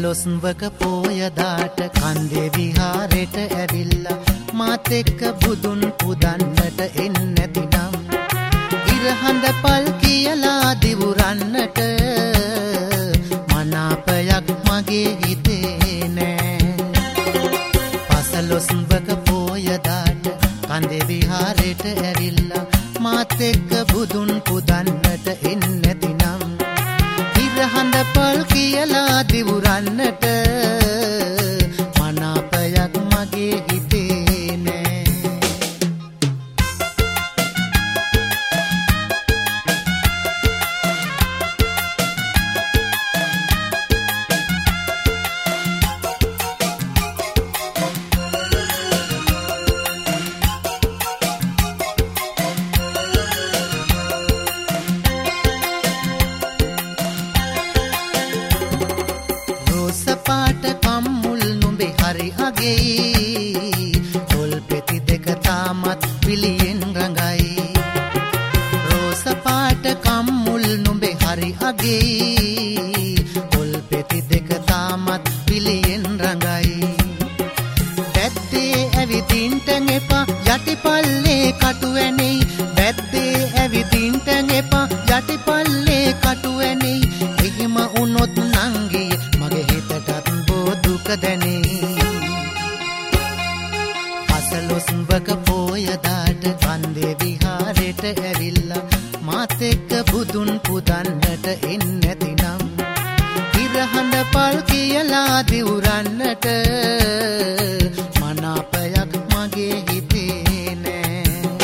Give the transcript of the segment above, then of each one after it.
පසළොස්වක පෝයදාට කන්දේ විහාරෙට ඇවිල්ලා මාත් එක්ක බුදුන් පුදන්නට එන්නැතිනම් ඉරහඳ පල් කියලා දිවුරන්නට මනාපයක් මගේ හිතේ නෑ. පසළොස්වක පෝයදාට කන්දේ විහාරෙට ඇවිල්ලා මාත් එක්ක බුදුන් පුදන්නට එන්නැතිනම් ඉරහඳ පල් කියලා දිවුරන්නට මනාපයක් මගේ හිතේ නෑ. පාට කම්මුල් නුඹේ හරි අගෙයි තොල් පෙති දෙක තාමත් පිළියෙන් රඟයි. රෝස පාට කම්මුල් නුඹේ හරි අගෙයි තොල් පෙති දෙක තාමත් පිළියෙන් රඟයි. බැද්දේ ඇවිදින්ට එපා යටිපල්ලේ කටු ඇනෙයි. බැද්දේ ඇවිදින්ට එපා යටිපල්ලේ කටු ඇනෙයි. එහෙම වුණොත් නංගී මගේ හිතටත් බෝදුක දැනේ. පසළොස්වක පෝයදාට කන්දේ විහාරෙට ඇවිල්ලා මාත් එක්ක බුදුන් පුදන්නට එන්නැතිනම් ඉරහඳ පල් කියලා දිවුරන්නට මනාපයක් මගේ හිතේ නෑ.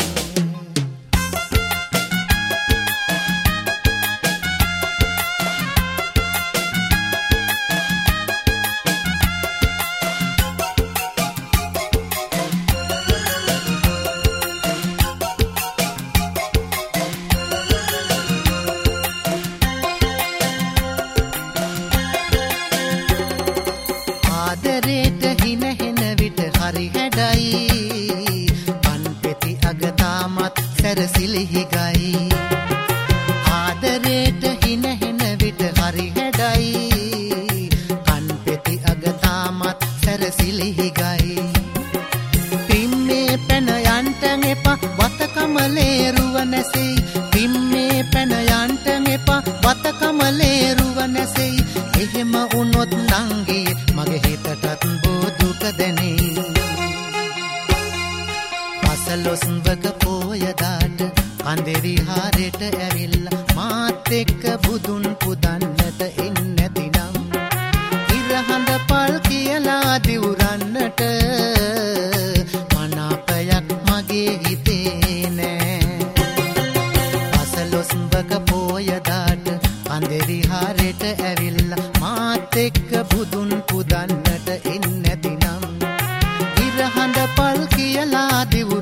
ආදරේට හිනහෙන විට හරි හැඩයි පන් පෙති අග තාමත් සැරසිලිහි ගයි. ආදරේට හිනහෙන විට හරි හැඩයි පන් පෙති අග තාමත් සැරසිලිහි ගයි. පිම්මේ පැන යන්ට එපා වතකමලේ රුව නැසෙයි. පිම්මේ පැන යන්ට එපා වතකමලේ රුව නැසෙයි. එහෙම වුණොත් නංගී මගේ හිතටත් බෝදුක දැනේ. පසළොස්වක පෝයදාට කන්දේ විහාරෙට ඇවිල්ලා මාත් එක්ක බුදුන් පුදන්නට එන්නැතිනම් ඉරහඳ පල් කියලා දිවුරන්නට මනාපයක් මගේ හිතේ නෑ. පසළොස්වක පෝයදාට කන්දේ විහාරෙට ඇවිල්ලා මාත් එක්ක බුදුන් පුදන්නට එන්නැතිනම් ඉරහඳ පල් කියලා දිවුරන්නට